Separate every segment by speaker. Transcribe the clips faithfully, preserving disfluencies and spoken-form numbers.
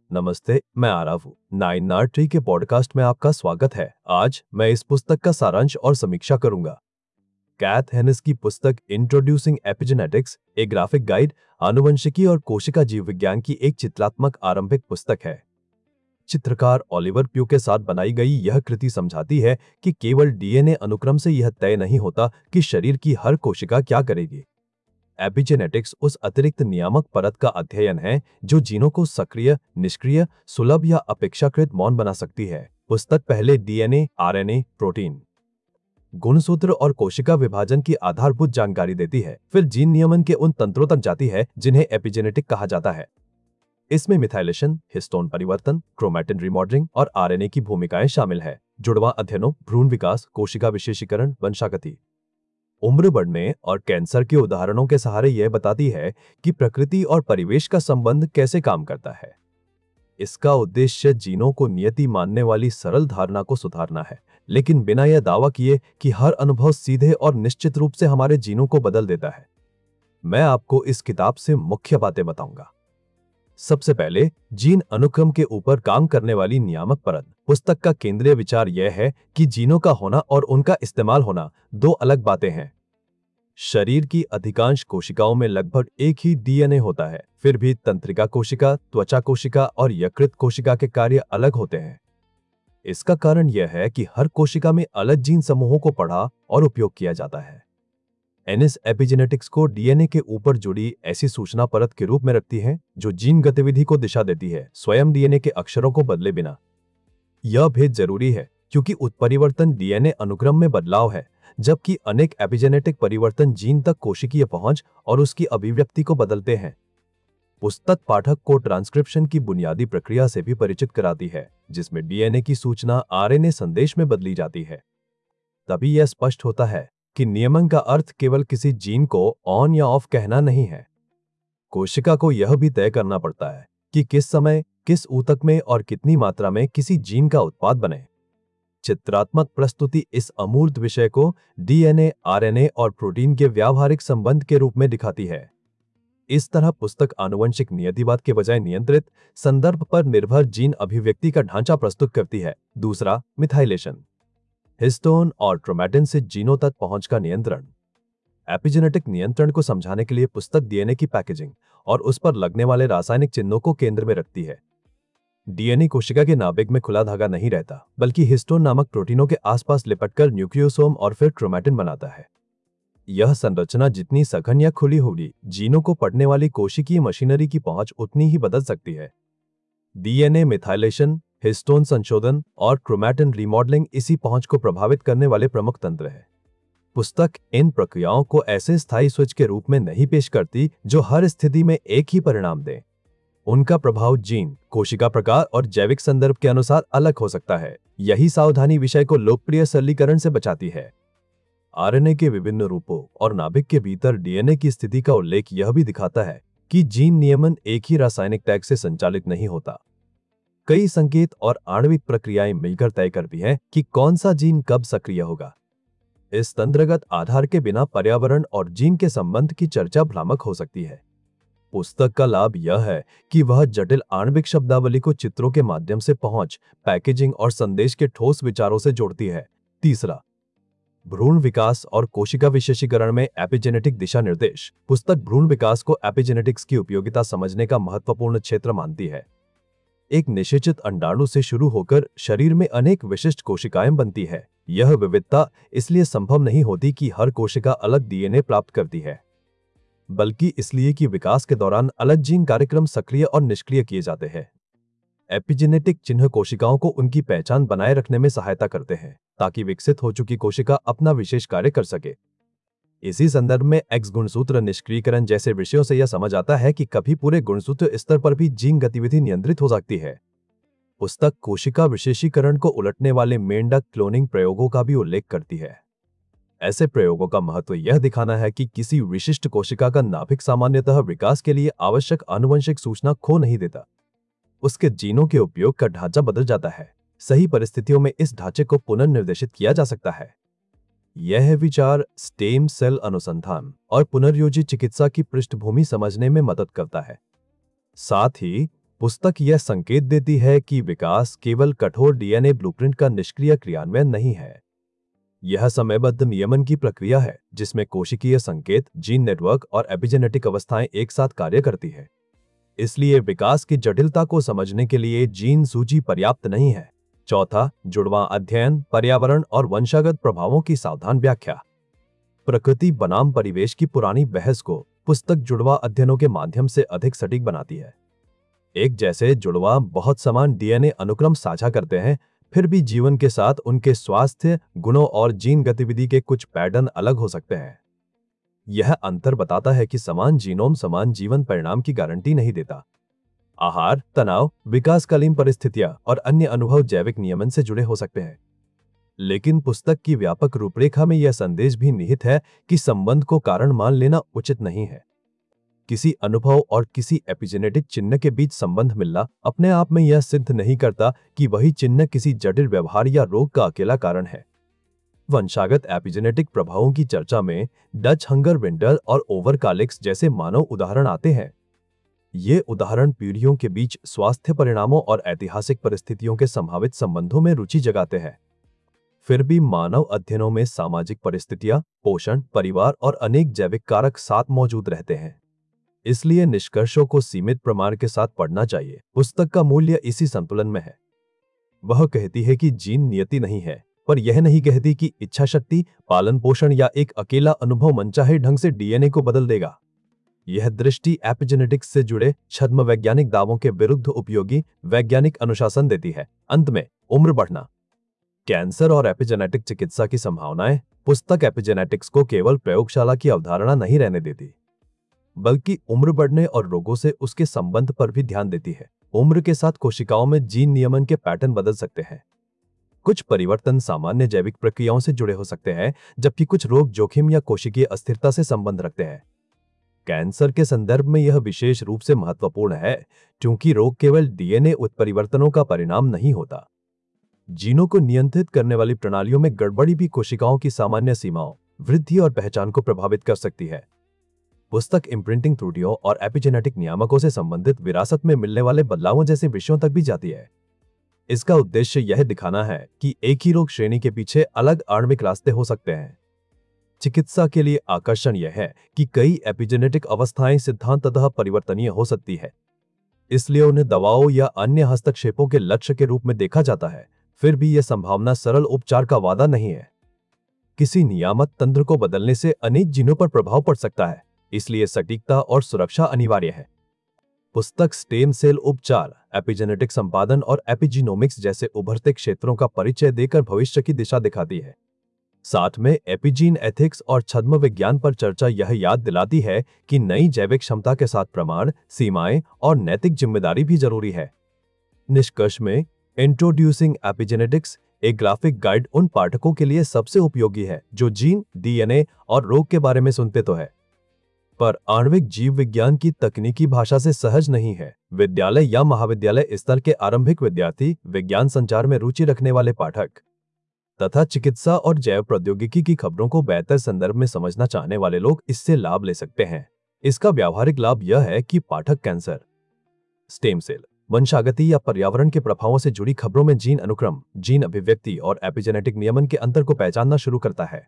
Speaker 1: नमस्ते, मैं आरव हूँ। नाइन नार्ट्री के पॉडकास्ट में आपका स्वागत है। आज मैं इस पुस्तक का सारांश और समीक्षा करूंगा। कैथ हेनिस की पुस्तक इंट्रोड्यूसिंग एपिजेनेटिक्स, एक ग्राफिक गाइड, आनुवंशिकी और कोशिका जीव विज्ञान की एक चित्रात्मक आरंभिक पुस्तक है। चित्रकार ओलिवर प्यू के साथ बनाई गई यह कृति समझाती है कि केवल डीएनए अनुक्रम से यह तय नहीं होता कि शरीर की हर कोशिका क्या करेगी। एपिजेनेटिक्स उस अतिरिक्त नियामक परत का अध्ययन है जो जीनों को सक्रिय, निष्क्रिय, सुलभ या अपेक्षाकृत मौन बना सकती है। पुस्तक पहले डीएनए, आरएनए, प्रोटीन, गुणसूत्र और कोशिका विभाजन की आधारभूत जानकारी देती है, फिर जीन नियमन के उन तंत्रों तक जाती है जिन्हें एपिजेनेटिक कहा जाता है। इसमें मिथाइलेशन, हिस्टोन परिवर्तन, क्रोमैटिन रिमॉडलिंग और आरएनए की भूमिकाएं शामिल है। जुड़वां अध्ययनों, भ्रूण विकास, कोशिका विशेषीकरण, वंशागति, उम्र बढ़ने और कैंसर के उदाहरणों के सहारे यह बताती है कि प्रकृति और परिवेश का संबंध कैसे काम करता है। इसका उद्देश्य जीनों को नियति मानने वाली सरल धारणा को सुधारना है, लेकिन बिना यह दावा किए कि हर अनुभव सीधे और निश्चित रूप से हमारे जीनों को बदल देता है। मैं आपको इस किताब से मुख्य बातें बताऊंगा। सबसे पहले, जीन अनुक्रम के ऊपर काम करने वाली नियामक परत। पुस्तक का केंद्रीय विचार यह है कि जीनों का होना और उनका इस्तेमाल होना दो अलग बातें हैं। शरीर की अधिकांश कोशिकाओं में लगभग एक ही डीएनए होता है, फिर भी तंत्रिका कोशिका, त्वचा कोशिका और यकृत कोशिका के कार्य अलग होते हैं। इसका कारण यह है कि हर कोशिका में अलग जीन समूहों को पढ़ा और उपयोग किया जाता है। एनिस एपिजेनेटिक्स को डीएनए के ऊपर जुड़ी ऐसी सूचना परत के रूप में रखती है जो जीन गतिविधि को दिशा देती है, स्वयं डीएनए के अक्षरों को बदले बिना। यह भेद जरूरी है क्योंकि उत्परिवर्तन डीएनए अनुक्रम में बदलाव है, जबकि अनेक एपिजेनेटिक परिवर्तन जीन तक कोशिकीय पहुंच और उसकी अभिव्यक्ति को बदलते हैं। पुस्तक पाठक को ट्रांसक्रिप्शन की बुनियादी प्रक्रिया से भी परिचित कराती है, जिसमें डीएनए की सूचना आरएनए संदेश में बदली जाती है। तभी यह स्पष्ट होता है कि नियमन का अर्थ केवल किसी जीन को ऑन या ऑफ कहना नहीं है। कोशिका को यह भी तय करना पड़ता है कि किस समय, किस ऊतक में और कितनी मात्रा में किसी जीन का उत्पाद बने। चित्रात्मक प्रस्तुति इस अमूर्त विषय को डीएनए, आरएनए और प्रोटीन के व्यावहारिक संबंध के रूप में दिखाती है। इस तरह पुस्तक आनुवंशिक नियतिवाद के बजाय नियंत्रित, संदर्भ पर निर्भर जीन अभिव्यक्ति का ढांचा प्रस्तुत करती है। दूसरा, मिथाइलेशन, हिस्टोन और क्रोमैटिन से जीनों तक पहुंच का नियंत्रण। एपिजेनेटिक नियंत्रण को समझाने के लिए पुस्तक डीएनए की पैकेजिंग और उस पर लगने वाले रासायनिक चिन्हों को केंद्र में रखती है। डीएनए कोशिका के नाभिक में खुला धागा नहीं रहता, बल्कि हिस्टोन नामक प्रोटीनों के आसपास लिपटकर न्यूक्लियोसोम और फिर क्रोमैटिन बनाता है। यह संरचना जितनी सघन या खुली होगी, जीनों को पढ़ने वाली कोशिकीय मशीनरी की पहुंच उतनी ही बदल सकती है। डीएनए मिथाइलेशन, हिस्टोन संशोधन और क्रोमैटिन रिमॉडलिंग इसी पहुंच को प्रभावित करने वाले प्रमुख तंत्र हैं। पुस्तक इन प्रक्रियाओं को ऐसे स्थायी स्विच के रूप में नहीं पेश करती जो हर स्थिति में एक ही परिणाम दें। उनका प्रभाव जीन, कोशिका प्रकार और जैविक संदर्भ के अनुसार अलग हो सकता है। यही सावधानी विषय को लोकप्रिय सरलीकरण से बचाती है। आरएनए के विभिन्न रूपों और नाभिक के भीतर डीएनए की स्थिति का उल्लेख यह भी दिखाता है कि जीन नियमन एक ही रासायनिक टैग से संचालित नहीं होता। कई संकेत और आणविक प्रक्रियाएं मिलकर तय करती हैं कि कौन सा जीन कब सक्रिय होगा। इस तंत्रगत आधार के बिना पर्यावरण और जीन के संबंध की चर्चा भ्रामक हो सकती है। पुस्तक का लाभ यह है कि वह जटिल आणविक शब्दावली को चित्रों के माध्यम से पहुंच, पैकेजिंग और संदेश के ठोस विचारों से जोड़ती है। तीसरा, भ्रूण विकास और कोशिका विशेषीकरण में एपिजेनेटिक दिशा निर्देश। पुस्तक भ्रूण विकास को एपिजेनेटिक्स की उपयोगिता समझने का महत्वपूर्ण क्षेत्र मानती है। एक निषेचित अंडाणु से शुरू होकर शरीर में अनेक विशिष्ट कोशिकाएं बनती है। यह विविधता इसलिए संभव नहीं होती कि हर कोशिका अलग डीएनए प्राप्त करती है, बल्कि इसलिए कि विकास के दौरान अलग जीन कार्यक्रम सक्रिय और निष्क्रिय किए जाते हैं। एपिजेनेटिक चिन्ह कोशिकाओं को उनकी पहचान बनाए रखने में सहायता करते हैं, ताकि विकसित हो चुकी कोशिका अपना विशेष कार्य कर सके। इसी संदर्भ में एक्स गुणसूत्र निष्क्रियकरण जैसे विषयों से यह समझ आता है कि कभी पूरे गुणसूत्र स्तर पर भी जीन गतिविधि नियंत्रित हो सकती है। पुस्तक कोशिका विशेषीकरण को उलटने वाले मेंढक क्लोनिंग प्रयोगों का भी उल्लेख करती है। ऐसे प्रयोगों का महत्व यह दिखाना है कि किसी विशिष्ट कोशिका का नाभिक सामान्यतः विकास के लिए आवश्यक आनुवंशिक सूचना खो नहीं देता। उसके जीनों के उपयोग का ढांचा बदल जाता है। सही परिस्थितियों में इस ढांचे को पुनर्निर्देशित किया जा सकता है। यह विचार स्टेम सेल अनुसंधान और पुनर्योजी चिकित्सा की पृष्ठभूमि समझने में मदद करता है। साथ ही पुस्तक यह संकेत देती है कि विकास केवल कठोर डीएनए ब्लूप्रिंट का निष्क्रिय क्रियान्वयन नहीं है। यह समयबद्ध नियमन की प्रक्रिया है जिसमें कोशिकीय संकेत, जीन नेटवर्क और एपिजेनेटिक अवस्थाएं एक साथ कार्य करती है। इसलिए विकास की जटिलता को समझने के लिए जीन सूची पर्याप्त नहीं है। चौथा, जुड़वां अध्ययन, पर्यावरण और वंशागत प्रभावों की सावधान व्याख्या। प्रकृति बनाम परिवेश की पुरानी बहस को पुस्तक जुड़वां अध्ययनों के माध्यम से अधिक सटीक बनाती है। एक जैसे जुड़वां बहुत समान डीएनए अनुक्रम साझा करते हैं, फिर भी जीवन के साथ उनके स्वास्थ्य, गुणों और जीन गतिविधि के कुछ पैटर्न अलग हो सकते हैं। यह अंतर बताता है कि समान जीनोम समान जीवन परिणाम की गारंटी नहीं देता। आहार, तनाव, विकासकालीन परिस्थितियां और अन्य अनुभव जैविक नियमन से जुड़े हो सकते हैं। लेकिन पुस्तक की व्यापक रूपरेखा में यह संदेश भी निहित है कि संबंध को कारण मान लेना उचित नहीं है। किसी अनुभव और किसी एपिजेनेटिक चिन्ह के बीच संबंध मिलना अपने आप में यह सिद्ध नहीं करता कि वही चिन्ह किसी जटिल व्यवहार या रोग का अकेला कारण है। वंशागत एपिजेनेटिक प्रभावों की चर्चा में डच हंगर विंटर और ओवरकालिक्स जैसे मानव उदाहरण आते हैं। ये उदाहरण पीढ़ियों के बीच स्वास्थ्य परिणामों और ऐतिहासिक परिस्थितियों के संभावित संबंधों में रुचि जगाते हैं। फिर भी मानव अध्ययनों में सामाजिक परिस्थितियां, पोषण, परिवार और अनेक जैविक कारक साथ मौजूद रहते हैं। इसलिए निष्कर्षों को सीमित प्रमाण के साथ पढ़ना चाहिए। पुस्तक का मूल्य इसी संतुलन में है। वह कहती है कि जीन नियति नहीं है, पर यह नहीं कहती कि इच्छा शक्ति, पालन पोषण या एक अकेला अनुभव मनचाहे ढंग से डीएनए को बदल देगा। यह दृष्टि एपिजेनेटिक्स से जुड़े छद्म वैज्ञानिक दावों के विरुद्ध उपयोगी वैज्ञानिक अनुशासन देती है। अंत में, उम्र बढ़ना, कैंसर और एपिजेनेटिक चिकित्सा की संभावनाएं। पुस्तक एपिजेनेटिक्स को केवल प्रयोगशाला की अवधारणा नहीं रहने देती, बल्कि उम्र बढ़ने और रोगों से उसके संबंध पर भी ध्यान देती है। उम्र के साथ कोशिकाओं में जीन नियमन के पैटर्न बदल सकते हैं। कुछ परिवर्तन सामान्य जैविक प्रक्रियाओं से जुड़े हो सकते हैं, जबकि कुछ रोग जोखिम या कोशिकीय अस्थिरता से संबंध रखते हैं। कैंसर के संदर्भ में यह विशेष रूप से महत्वपूर्ण है, क्योंकि रोग केवल डीएनए उत्परिवर्तनों का परिणाम नहीं होता। जीनों को नियंत्रित करने वाली प्रणालियों में गड़बड़ी भी कोशिकाओं की सामान्य सीमाओं, वृद्धि और पहचान को प्रभावित कर सकती है। पुस्तक इम्प्रिंटिंग त्रुटियों और एपिजेनेटिक नियामकों से संबंधित विरासत में मिलने वाले बदलावों जैसे विषयों तक भी जाती है। इसका उद्देश्य यह दिखाना है कि एक ही रोग श्रेणी के पीछे अलग आणविक रास्ते हो सकते हैं। चिकित्सा के लिए आकर्षण यह है कि कई एपिजेनेटिक अवस्थाएं सिद्धांततः परिवर्तनीय हो सकती है, इसलिए उन्हें दवाओं या अन्य हस्तक्षेपों के लक्ष्य के रूप में देखा जाता है। फिर भी यह संभावना सरल उपचार का वादा नहीं है। किसी नियामक तंत्र को बदलने से अनेक जीनों पर प्रभाव पड़ सकता है, इसलिए सटीकता और सुरक्षा अनिवार्य है। पुस्तक स्टेम सेल उपचार, एपिजेनेटिक संपादन और एपिजीनोमिक्स जैसे उभरते क्षेत्रों का परिचय देकर भविष्य की दिशा दिखाती है। साथ में एपिजीन एथिक्स और छद्म विज्ञान पर चर्चा यह याद दिलाती है कि नई जैविक क्षमता के साथ प्रमाण, सीमाएं और नैतिक जिम्मेदारी भी जरूरी है। निष्कर्ष में, इंट्रोड्यूसिंग एपिजेनेटिक्स एक ग्राफिक गाइड उन पाठकों के लिए सबसे उपयोगी है जो जीन, डीएनए और रोग के बारे में सुनते तो है, पर आणविक जीव विज्ञान की तकनीकी भाषा से सहज नहीं है। विद्यालय या महाविद्यालय स्तर के आरंभिक विद्यार्थी, विज्ञान संचार में रुचि रखने वाले पाठक तथा चिकित्सा और जैव प्रौद्योगिकी की खबरों को बेहतर संदर्भ में समझना चाहने वाले लोग इससे लाभ ले सकते हैं। इसका व्यावहारिक लाभ यह है कि पाठक कैंसर, स्टेम सेल, वंशागति या पर्यावरण के प्रभावों से जुड़ी खबरों में जीन अनुक्रम, जीन अभिव्यक्ति और एपिजेनेटिक नियमन के अंतर को पहचानना शुरू करता है।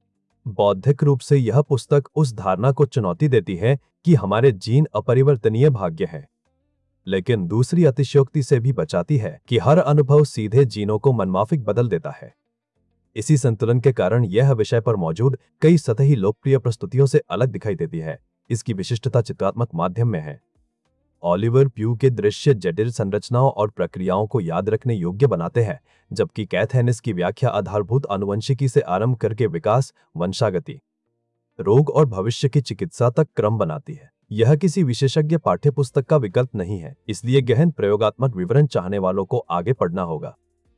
Speaker 1: बौद्धिक रूप से यह पुस्तक उस धारणा को चुनौती देती है कि हमारे जीन अपरिवर्तनीय भाग्य हैं, लेकिन दूसरी अतिशयोक्ति से भी बचाती है कि हर अनुभव सीधे जीनों को मनमाफिक बदल देता है। इसी संतुलन के कारण यह विषय पर मौजूद कई सतही लोकप्रिय प्रस्तुतियों से अलग दिखाई देती है। इसकी विशिष्टता चित्रात्मक माध्यम में है। ऑलिवर प्यू के दृश्य जटिल संरचनाओं और प्रक्रियाओं को याद रखने योग्य बनाते हैं, जबकि कैथ हेनिस की व्याख्या आधारभूत आनुवंशिकी से आरंभ करके विकास, वंशागति, रोग और भविष्य की चिकित्सा तक क्रम बनाती है। यह किसी विशेषज्ञ पाठ्यपुस्तक का विकल्प नहीं है, इसलिए गहन प्रयोगात्मक विवरण चाहने वालों को आगे पढ़ना होगा।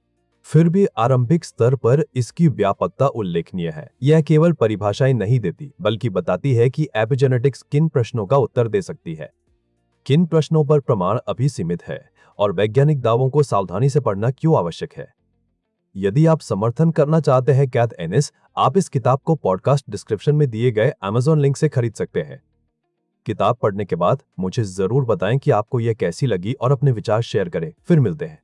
Speaker 1: फिर भी आरंभिक स्तर पर इसकी व्यापकता उल्लेखनीय है। यह केवल परिभाषाएं नहीं देती, बल्कि बताती है कि एपिजेनेटिक्स किन प्रश्नों का उत्तर दे सकती है, किन प्रश्नों पर प्रमाण अभी सीमित है और वैज्ञानिक दावों को सावधानी से पढ़ना क्यों आवश्यक है। यदि आप समर्थन करना चाहते हैं कैथ एनिस, आप इस किताब को पॉडकास्ट डिस्क्रिप्शन में दिए गए अमेज़न लिंक से खरीद सकते हैं। किताब पढ़ने के बाद मुझे जरूर बताएं कि आपको यह कैसी लगी और अपने विचार शेयर करें। फिर मिलते हैं।